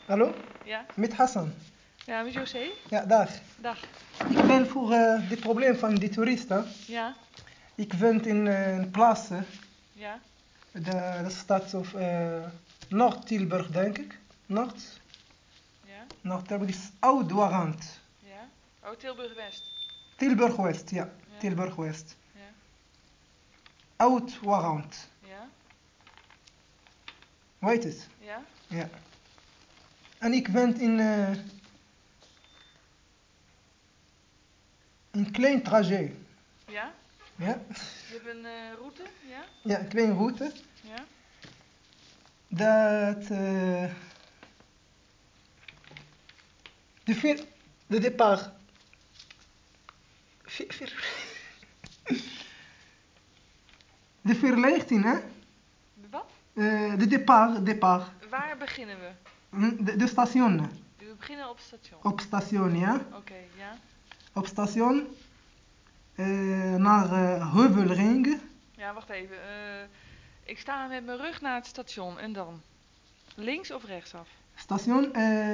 Hallo, Ja? met Hassan. Ja, met José? Ja, dag. Dag. Ik ben voor het probleem van die toeristen. Ja? Ik woon in een plaats, Ja? de stad of Noord-Tilburg, denk ik. Ja? Noord-Tilburg is Oud-Warrant. Ja? Oh, Tilburg-West. Tilburg-West, ja. Ja? Tilburg-West. Ja? Oud-Warrant. Ja? Weet het? Ja? Ja. En ik woon in een klein trajet. Ja? Ja? Je hebt een route? Ja? Ja, een kleine route. Ja? Dat de départ. De verlichting, hè? Wat? De départ. Waar beginnen we? De station. We beginnen op het station. Op station, ja. Oké, ja? Op station naar Heuvelring. Ja, wacht even. Ik sta met mijn rug naar het station. En dan? Links of rechtsaf? Station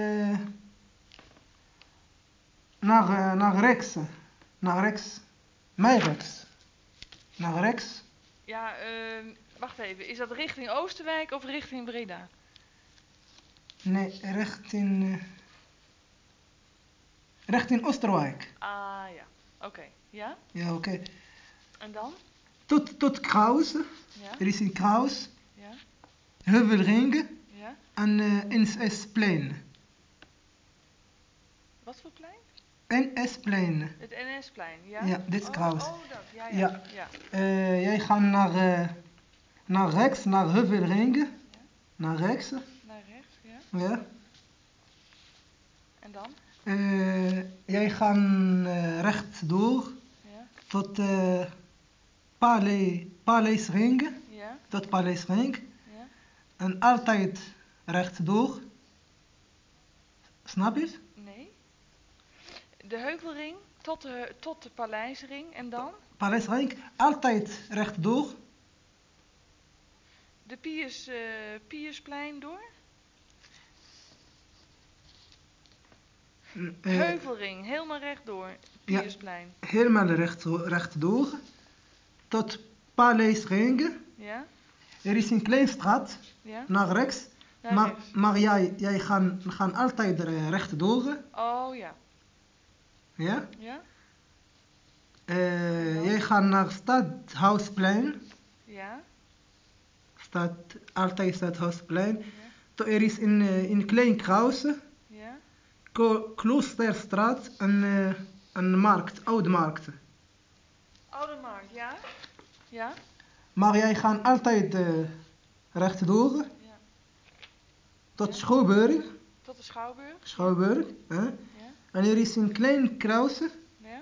naar rechts. Naar rechts. Mijn rechts. Naar rechts. Ja, wacht even. Is dat richting Oosterwijk of richting Breda? Nee, richting Oosterwijk. Ah, ja. Oké. Ja? Ja, oké. En dan? Tot Kraus. Ja? Er is een Kraus. Ja? Heuvelring. Ja? En NS-plein. Wat voor plein? NS-plein. Het NS-plein, ja? Ja, dit is Kraus. Oh, dat, ja, ja. Ja. Ja, Jij gaat naar rechts, naar Heuvelring. ja. Naar rechts. Naar rechts, ja. Ja. En dan? Jij gaat rechtdoor Ja, tot Paleisring. ja, Tot Paleisring. ja. En altijd rechtdoor. Snap je het? Nee. De Heuvelring tot de Paleisring en dan? Paleisring, altijd rechtdoor. De Piersplein door? Heuvelring, helemaal rechtdoor. Piersplein. Ja, helemaal rechtdoor. Tot Paleisring. Ja, Er is een kleine straat ja. naar rechts. Naar rechts. Maar jij gaat altijd rechtdoor. Oh, ja. Ja? Ja, Jij gaat naar Stadhuisplein. ja, Altijd Stadhuisplein. ja, Er is een klein kruis. ja. Kloosterstraat en een markt, oude markt. Oude Markt, ja? Ja? Maar jij gaat altijd rechtdoor Ja. tot Ja? Schouwburg. Tot de Schouwburg? Schouwburg. Hè? Ja? En er is een klein kruis Ja?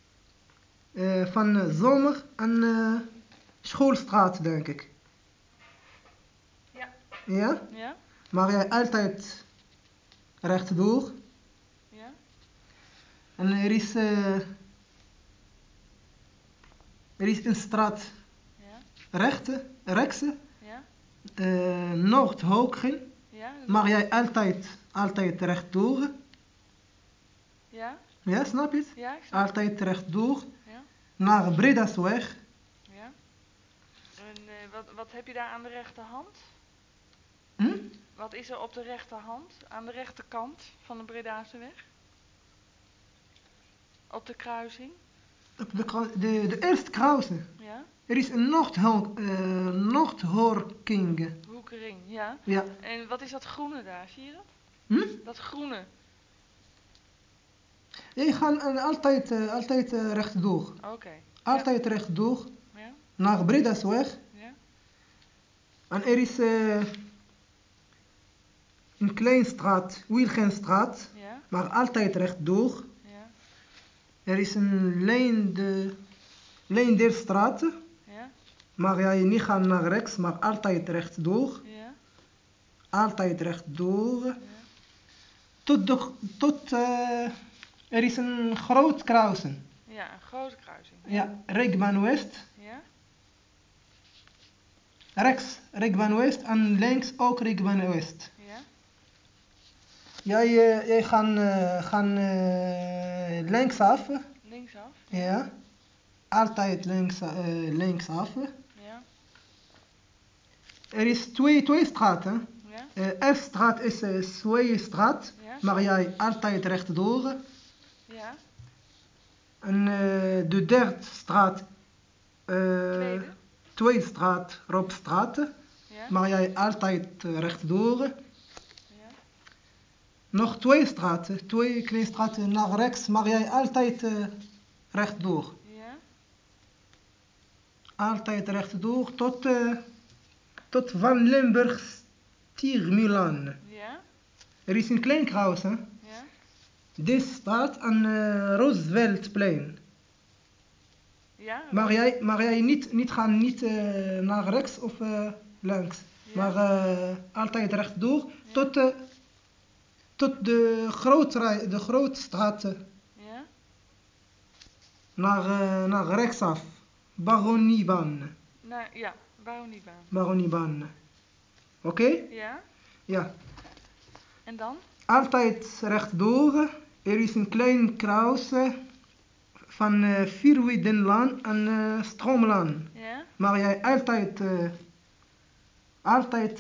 van Zomer en Schoolstraat, denk ik. Ja. Ja? Ja? Maar jij altijd rechtdoor. Ja? En er is een straat Ja? rechts, Ja? Noordhooggen. Ja? Maar jij altijd rechtdoor. Ja? Ja, snap je het? Ja, ik snap het. Altijd rechtdoor Ja? naar Bredasweg. Ja? En wat heb je daar aan de rechterhand? Hm? Wat is er op de rechterhand? Aan de rechterkant van de Bredase weg? Op de kruising? Op de eerste kruise. Ja? Er is een Noordhoorking. Hoekering, ja. Ja. En wat is dat groene daar? Zie je dat? Hm? Dat groene. Je gaat altijd rechtdoor. Oké. Altijd rechtdoor Ja? naar Bredasweg. Ja? En er is een kleine straat, Wilgenstraat. Ja? Maar altijd rechtdoor. Ja? Er is een lijn der straat. Ja? Maar jij niet gaan naar rechts, maar altijd rechtdoor. Ja? Altijd rechtdoor. Ja? Tot er is een groot kruisen. Ja, een grote kruising. Ja, Rijksbaan West. Ja? Rechts Rijksbaan West en links ook Rijksbaan West. Ja? Jij gaan linksaf. Linksaf. Ja. Altijd linksaf. Ja. Er is twee straten. Ja. Eerste straat is Zweestraat. Ja. Maar jij altijd rechtdoor. Ja. En de derde straat. Tweede straat, Robstraat. Ja. Maar jij altijd rechtdoor. Ja. Nog twee straten, twee kleine straten naar rechts, maar jij altijd rechtdoor. Ja. Altijd rechtdoor tot Van Limburg Milan. Ja. Er is een klein kruis, hè? Ja. Dit staat aan Rooseveltplein. Ja. Maar jij niet gaan niet naar rechts of links, Ja. maar altijd rechtdoor Ja. tot de grote straat Ja. naar rechtsaf. Baroniebaan. Nou, ja. Baroniebaan. Baroniebaan. Oké? Ja. Ja. En dan? Altijd rechtdoor. Er is een klein kruis van Vierwijdenlaan en Stroomlaan. Ja. Maar jij altijd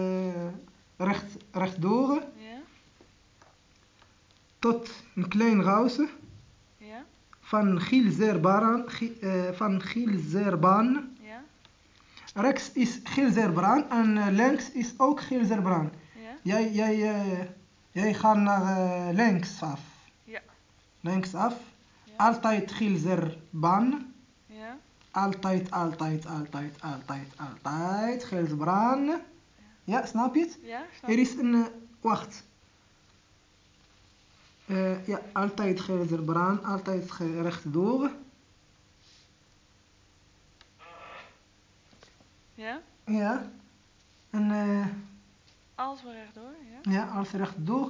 rechtdoor Ja. tot een klein huis Ja. van Gielzerbaan. Ja. Rechts is Gielzerbaan en links is ook Gielzerbaan. Ja. Jij gaat naar linksaf. Ja. Linksaf. Ja. Altijd Gielzerbaan. Ja. Altijd Gielzerbaan. Ja, snap je het? Ja. Snap Er je? is een... wacht. Ja, altijd Gielzerbaan. Altijd rechtdoor. Ja. Ja. En... Alles maar rechtdoor. Ja. ja, alles rechtdoor.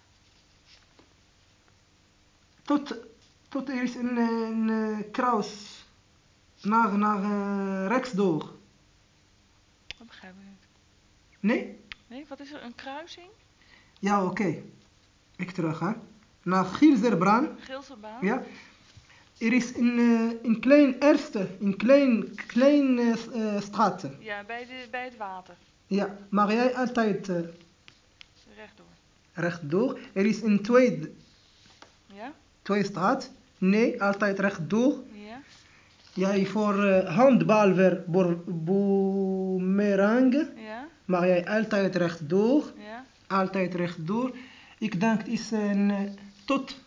Tot er is een kruis naar rechtsdoor. Dat begrijp ik niet. Nee? Nee, wat is er? Een kruising? Ja, oké. Ik terug, hè. Naar Gielzerbaan. Geelserbaan? Ja. Er is een klein straat. Ja, bij het water. Ja, maar jij altijd Rechtdoor. rechtdoor. Er is een Ja? twee straat. Nee, altijd rechtdoor. Ja? Jij voor handbal weer boomerang. Ja? Maar jij altijd rechtdoor. Ja? Altijd rechtdoor. Ik denk is een tot.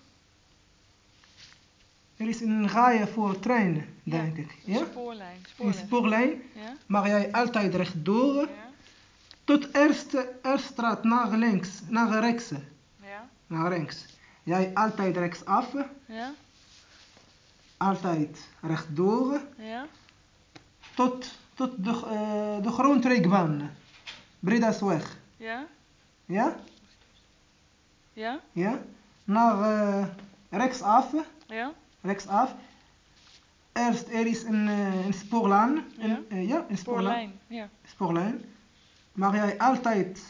Er is een rij voor treinen, denk ik. Een Ja? spoorlijn. Een spoorlijn. Ja? Maar jij altijd rechtdoor. Ja? Tot eerste straat naar links, naar rechts. Ja? Naar rechts. Jij altijd rechtsaf. Ja? Altijd rechtdoor. Ja? Tot de grondrijkbaan. Bredasweg. Ja? Ja? Ja? Ja? Naar rechtsaf. Ja? Rechtsaf. Eerst er is een spoorlijn. Ja? Ja, een spoorlijn. Ja. Spoorlijn. Maar jij altijd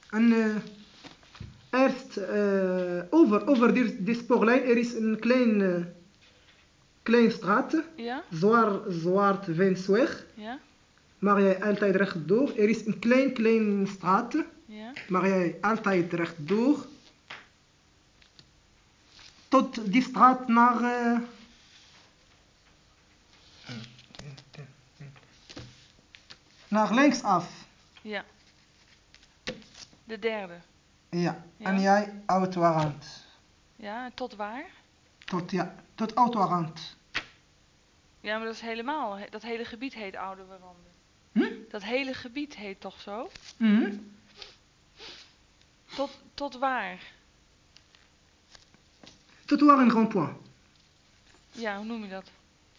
eerst over die spoorlijn er is een klein straat. Ja? Zwart Wensweg. Ja? Maar jij altijd rechtdoor. Er is een klein straat. Ja? Maar jij altijd rechtdoor. Tot die straat naar linksaf. Ja. De derde. Ja. Ja. En jij autowarant. Ja, en tot waar? Tot autowarant. Ja, maar dat is helemaal. Dat hele gebied heet Oude Warande. Dat hele gebied heet toch zo? Tot waar? Tot waar een grand point. Ja, hoe noem je dat?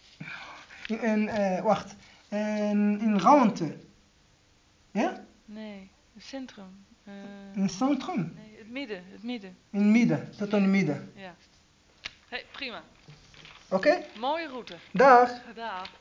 Wacht. Een ruimte. Ja? Nee, het centrum. Een centrum. Nee, het midden. In midden. Tot een midden. Ja. Hey, prima. Oké? Mooie route. Dag. Dag.